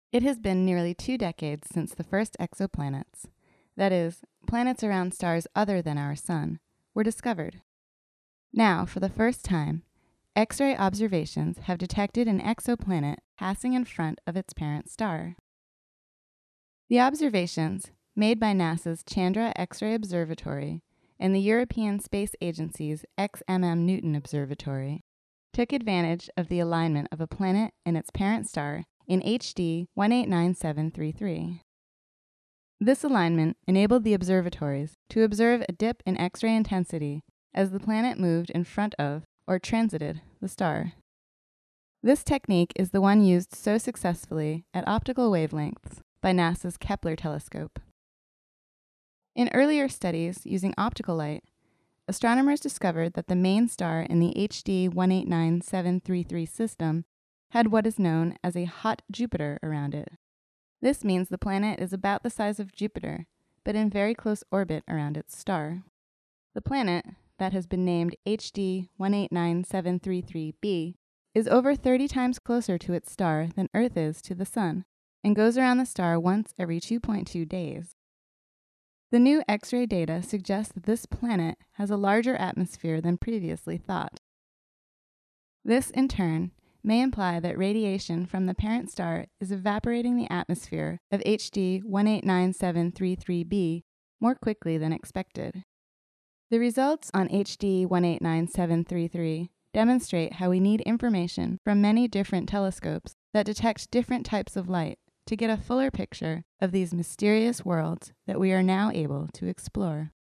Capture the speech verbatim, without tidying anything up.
It has been nearly two decades since the first exoplanets, that is, planets around stars other than our Sun, were discovered. Now, for the first time, X-ray observations have detected an exoplanet passing in front of its parent star. The observations, made by NASA's Chandra X-ray Observatory and the European Space Agency's X M M Newton Observatory, took advantage of the alignment of a planet and its parent star in H D one eight nine seven three three. This alignment enabled the observatories to observe a dip in X-ray intensity as the planet moved in front of, or transited, the star. This technique is the one used so successfully at optical wavelengths by NASA's Kepler telescope. In earlier studies using optical light, astronomers discovered that the main star in the H D one eight nine seven three three system had what is known as a hot Jupiter around it. This means the planet is about the size of Jupiter, but in very close orbit around its star. The planet, that has been named H D one eight nine seven three three b, is over thirty times closer to its star than Earth is to the Sun, and goes around the star once every two point two days. The new X-ray data suggests that this planet has a larger atmosphere than previously thought. This, in turn, may imply that radiation from the parent star is evaporating the atmosphere of H D one eight nine seven three three b more quickly than expected. The results on H D one eight nine seven three three demonstrate how we need information from many different telescopes that detect different types of light to get a fuller picture of these mysterious worlds that we are now able to explore.